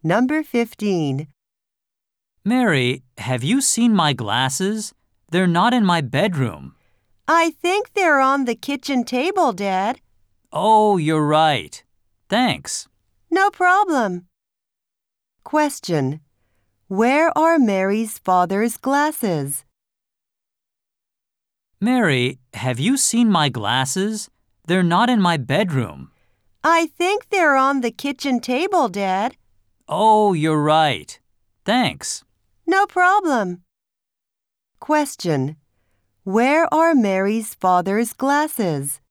Number 15. Mary, have you seen my glasses? They're not in my bedroom. I think they're on the kitchen table, Dad. Oh, you're right. Thanks. No problem. Question. Where are Mary's father's glasses? Mary, have you seen my glasses? They're not in my bedroom. I think they're on the kitchen table, Dad. Oh, you're right. Thanks. No problem. Question. Where are Mary's father's glasses?